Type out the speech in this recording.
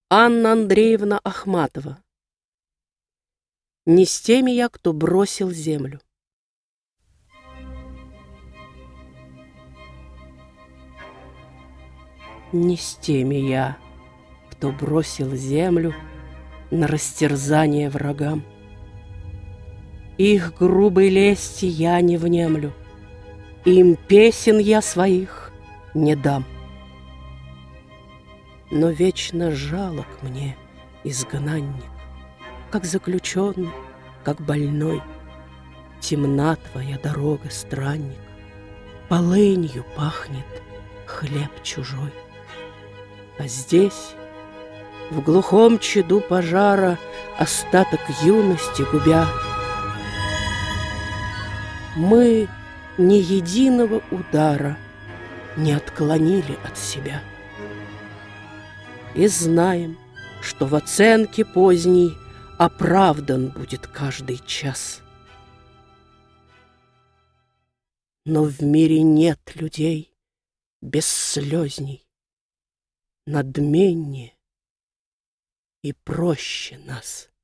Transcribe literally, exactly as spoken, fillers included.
Анна Андреевна Ахматова. Не с теми я, кто бросил землю. Не с теми я, кто бросил землю на растерзание врагам. Их грубой лести я не внемлю, им песен я своих не дам. Но вечно жалок мне изгнанник, как заключенный, как больной. Темна твоя дорога, странник, полынью пахнет хлеб чужой. А здесь, в глухом чаду пожара, остаток юности губя, мы ни единого удара не отклонили от себя. И знаем, что в оценке поздней оправдан будет каждый час. Но в мире нет людей бесслезней, надменнее и проще нас.